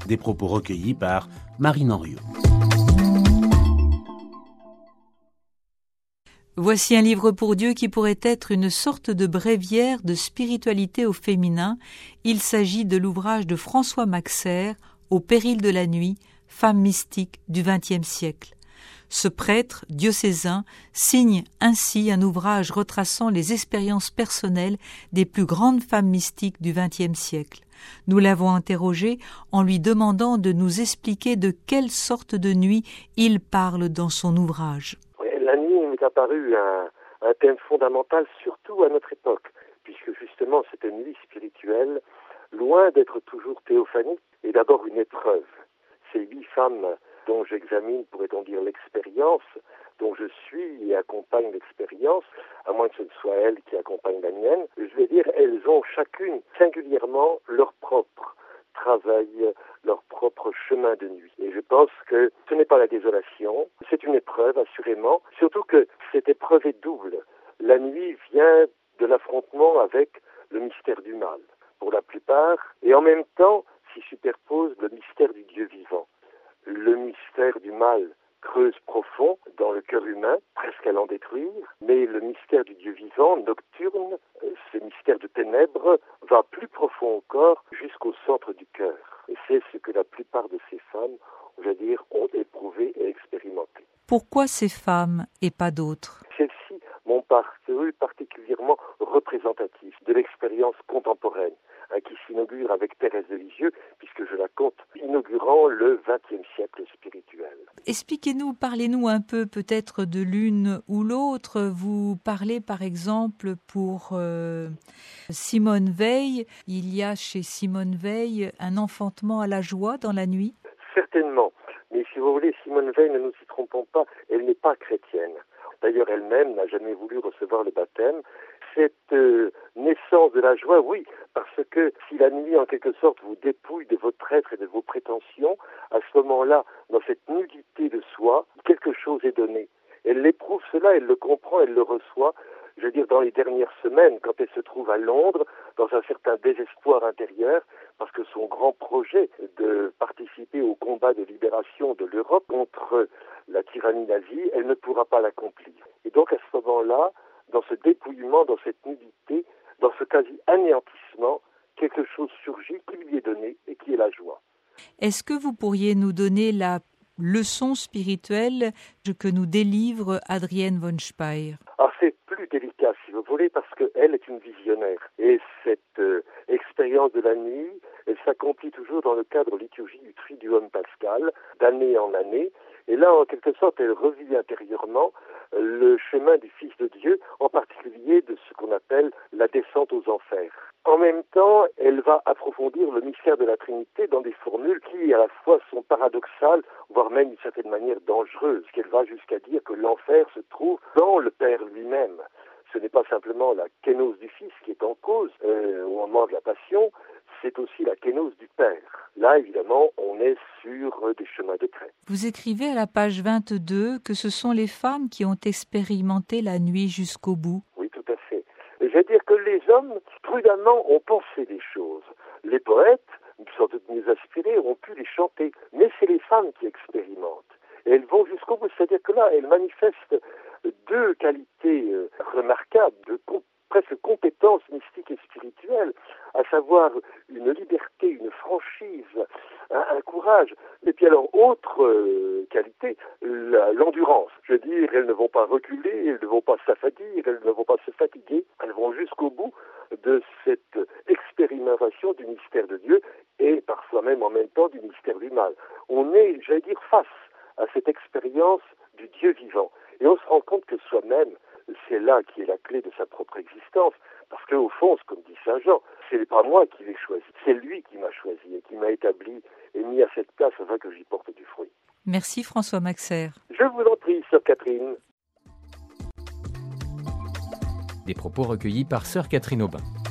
Des propos recueillis par Marine Henriot. Voici un livre pour Dieu qui pourrait être une sorte de bréviaire de spiritualité au féminin. Il s'agit de l'ouvrage de François Maxer, Au péril de la nuit, femme mystique du XXe siècle. Ce prêtre diocésain signe ainsi un ouvrage retraçant les expériences personnelles des plus grandes femmes mystiques du XXe siècle. Nous l'avons interrogé en lui demandant de nous expliquer de quelle sorte de nuit il parle dans son ouvrage. La nuit m'est apparu un thème fondamental, surtout à notre époque, puisque justement cette nuit spirituelle, loin d'être toujours théophanique, est d'abord une épreuve. Ces 8 femmes dont j'examine, pourrait-on dire, l'expérience, dont je suis et accompagne l'expérience, à moins que ce ne soit elles qui accompagnent la mienne, je vais dire, elles ont chacune singulièrement leur propre travail, leur propre chemin de nuit. Et je pense que ce n'est pas la désolation, c'est une épreuve assurément, surtout que cette épreuve est double. La nuit vient de l'affrontement avec le mystère du mal, pour la plupart, et en même temps s'y superpose le mystère du Dieu vivant. Le mystère du mal creuse profond dans le cœur humain, presque à l'en détruire, mais le mystère du Dieu vivant, nocturne, ce mystère de ténèbres, va plus profond encore jusqu'au centre du cœur. Et c'est ce que la plupart de ces femmes, on va dire, ont éprouvé et expérimenté. Pourquoi ces femmes et pas d'autres ? Celles-ci m'ont paru particulièrement représentatives de l'expérience contemporaine, qui s'inaugure avec Thérèse de Lisieux, puisque je la compte inaugurant le XXe siècle spirituel. Expliquez-nous, parlez-nous un peu peut-être de l'une ou l'autre. Vous parlez par exemple pour Simone Weil. Il y a chez Simone Weil un enfantement à la joie dans la nuit ? Certainement. Mais si vous voulez, Simone Weil, ne nous y trompons pas, elle n'est pas chrétienne. D'ailleurs, elle-même n'a jamais voulu recevoir le baptême. Cette naissance de la joie, oui, parce que si la nuit, en quelque sorte, vous dépouille de votre être et de vos prétentions, à ce moment-là, dans cette nudité de soi, quelque chose est donné. Elle l'éprouve cela, elle le comprend, elle le reçoit. Je veux dire, dans les dernières semaines, quand elle se trouve à Londres, dans un certain désespoir intérieur, parce que son grand projet de participer au combat de libération de l'Europe contre la tyrannie nazie, elle ne pourra pas l'accomplir. Et donc, à ce moment-là, dans ce dépouillement, dans cette nudité, dans ce quasi-anéantissement, quelque chose surgit qui lui est donné et qui est la joie. Est-ce que vous pourriez nous donner la leçon spirituelle que nous délivre Adrienne von Speyr ? Alors c'est plus délicat si vous voulez parce qu'elle est une visionnaire et cette expérience de la nuit, elle s'accomplit toujours dans le cadre liturgique du Triduum Pascal, d'année en année, et là en quelque sorte elle revit intérieurement le chemin du Fils de Dieu, en particulier de ce qu'on appelle la descente aux enfers. En même temps, elle va approfondir le mystère de la Trinité dans des formules qui, à la fois, sont paradoxales, voire même d'une certaine manière dangereuses, qu'elle va jusqu'à dire que l'enfer se trouve dans le Père lui-même. Ce n'est pas simplement la kénose du Fils qui est en cause au moment de la Passion, c'est aussi la kénose du Père. Là, évidemment, on est sur des chemins de crête. Vous écrivez à la page 22 que ce sont les femmes qui ont expérimenté la nuit jusqu'au bout. Oui, tout à fait. Je veux dire que les hommes, prudemment, ont pensé des choses. Les poètes, sans doute mieux inspirés, ont pu les chanter. Mais c'est les femmes qui expérimentent. Et elles vont jusqu'au bout. C'est-à-dire que là, elles manifestent 2 qualités remarquables, presque compétences mystiques et spirituelles, à savoir une liberté, une franchise, un courage. Et puis alors, autre qualité, l'endurance. Je veux dire, elles ne vont pas reculer, elles ne vont pas s'affadir, elles ne vont pas se fatiguer. Elles vont jusqu'au bout de cette expérimentation du mystère de Dieu et parfois même en même temps du mystère du mal. On est, j'allais dire, face à cette expérience du Dieu vivant. Et on se rend compte que soi-même, c'est là qui est la clé de sa propre existence. Parce qu'au fond, comme dit Saint Jean, c'est pas moi qui l'ai choisi, c'est lui qui m'a choisi et qui m'a établi et mis à cette place afin que j'y porte du fruit. Merci François Maxer. Je vous en prie, sœur Catherine. Des propos recueillis par sœur Catherine Aubin.